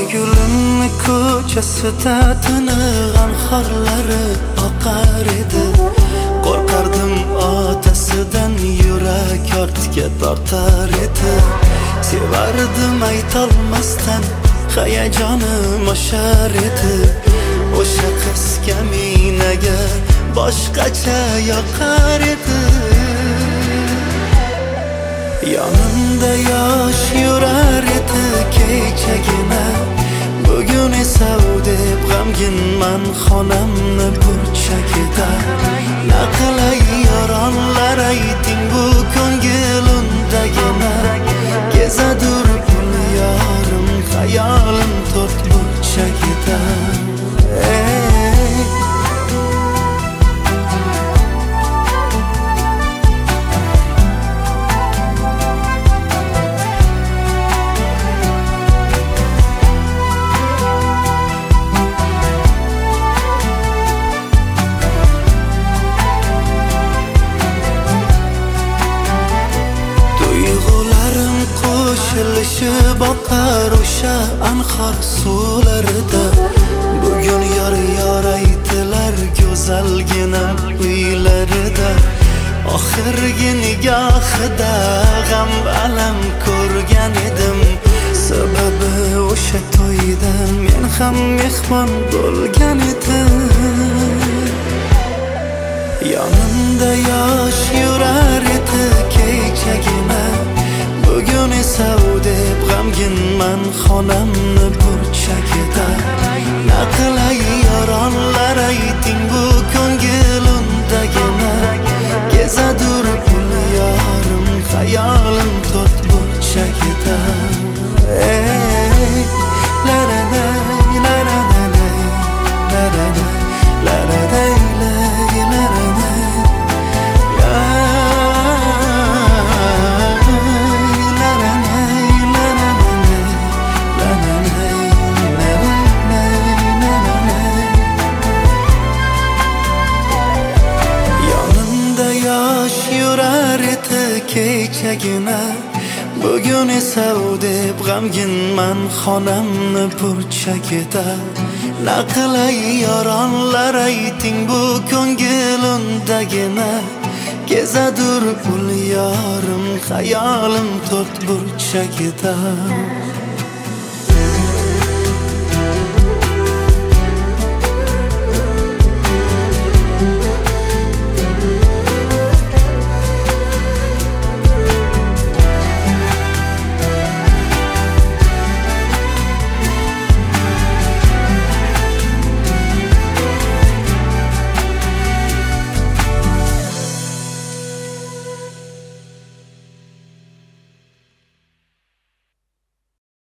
Oygulimni ko'chasida tinigan xorlari oqar edi. Qo'rqardim otasidan, yurak ortga tortar edi. Sevardim aytolmasdan, hayajonim oshar edi. O'sha qiz kaminaga boshqacha yoqar edi. Yonimda yosh yurar edi kechagina. Bugun esa u deb g'amginman xonamni burchagida. Naqlay yoronlar ayting bu ko'ngil undagina. Kezadur pul yorim, xayolim to'rt burchagida. Qo'shilishib oqar o'sha anhor suvlarida. Bugun yor aytilar go'zalgina uylarida. Oxirgi nigohida g'am alam ko'rgan edim. Sababi o'sha to'yda men ham mehmon bo'lgan edim. Yonimda yosh yurar edi kechagina. Bugun esa u deb g'amginman xonamni burchagida. Naqlay yoronlar ayting bu ko'ngil undagina. Kezadur pul yorim, xayolim to'rt burchagida. La la la la la la la la la la la la. Kechagina. Bugun esa u deb g'amginman xonamni burchagida. Naqlay yoronlar ayting bu ko'ngil undagina. Kezadur pul yorim, xayolim to'rt burchagida.